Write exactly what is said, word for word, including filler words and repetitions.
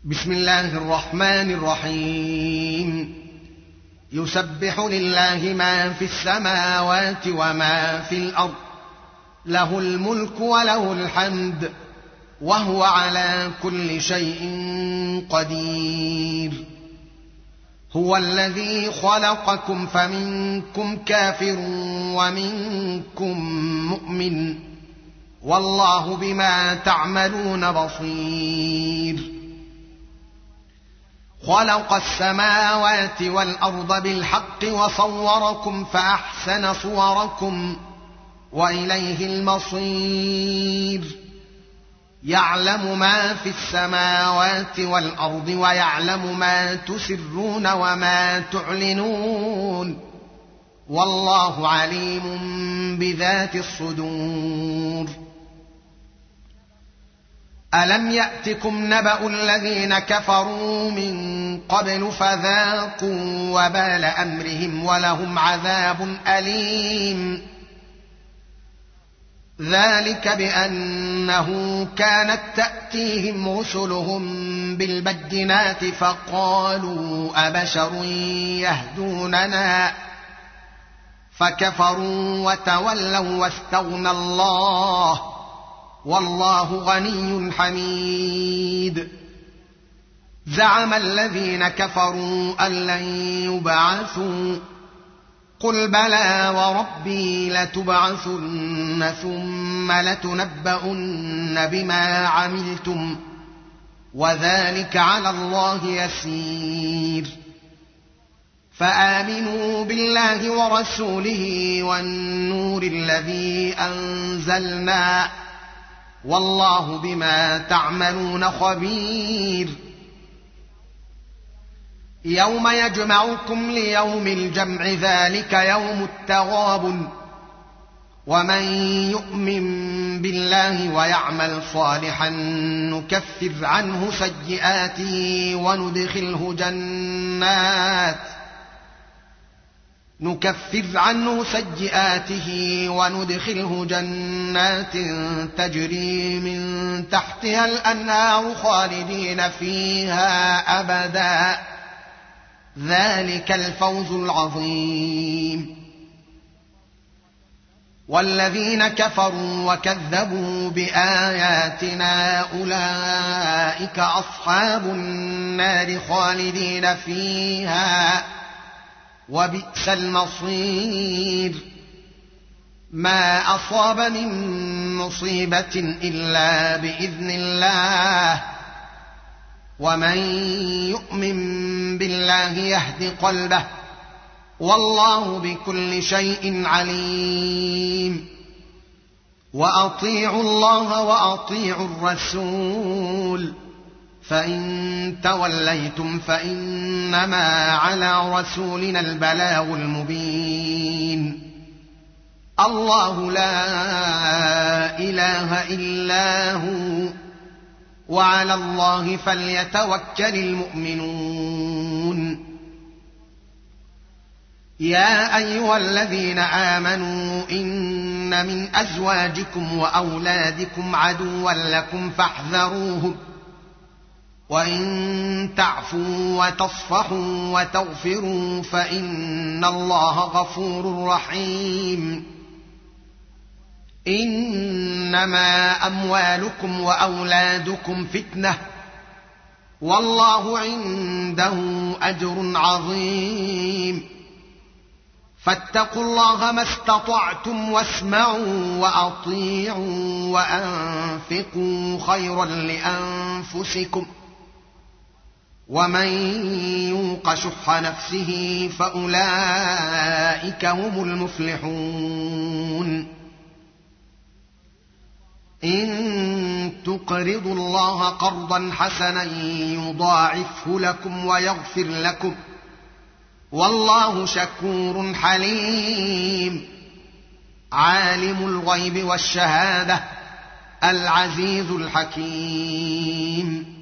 بسم الله الرحمن الرحيم. يسبح لله ما في السماوات وما في الأرض، له الملك وله الحمد، وهو على كل شيء قدير. هو الذي خلقكم فمنكم كافر ومنكم مؤمن، والله بما تعملون بصير. خلق السماوات والأرض بالحق وصوركم فأحسن صوركم وإليه المصير. يعلم ما في السماوات والأرض ويعلم ما تسرون وما تعلنون، والله عليم بذات الصدور. ألم يأتكم نبأ الذين كفروا من قبل فذاقوا وبال أمرهم ولهم عذاب أليم. ذلك بأنه كانت تأتيهم رسلهم بالبينات فقالوا أبشر يهدوننا، فكفروا وتولوا واستغنى الله، والله غني حميد. زعم الذين كفروا أن لن يبعثوا، قل بلى وربي لتبعثن ثم لتنبؤن بما عملتم، وذلك على الله يسير. فآمنوا بالله ورسوله والنور الذي أنزلنا، والله بما تعملون خبير. يوم يجمعكم ليوم الجمع، ذلك يوم التغابن. ومن يؤمن بالله ويعمل صالحا نكفر عنه سيئاته وندخله جنات نكفر عنه سيئاته وندخله جنات تجري من تحتها الأنهار خالدين فيها أبدا، ذلك الفوز العظيم. والذين كفروا وكذبوا بآياتنا أولئك أصحاب النار خالدين فيها، وبئس المصير. ما أصاب من مصيبة إلا بإذن الله، ومن يؤمن بالله يهد قلبه، والله بكل شيء عليم. وأطيعوا الله وأطيعوا الرسول، فإن توليتم فإنما على رسولنا البلاغ المبين. الله لا إله إلا هو، وعلى الله فليتوكل المؤمنون. يا أيها الذين آمنوا إن من أزواجكم وأولادكم عدوا لكم فاحذروهم، وإن تعفوا وتصفحوا وتغفروا فإن الله غفور رحيم. إنما أموالكم وأولادكم فتنة، والله عنده أجر عظيم. فاتقوا الله ما استطعتم واسمعوا وأطيعوا وأنفقوا خيرا لأنفسكم، ومن يوق شح نفسه فأولئك هم المفلحون. إن تقرضوا الله قرضا حسنا يضاعفه لكم ويغفر لكم، والله شكور حليم. عالم الغيب والشهادة العزيز الحكيم.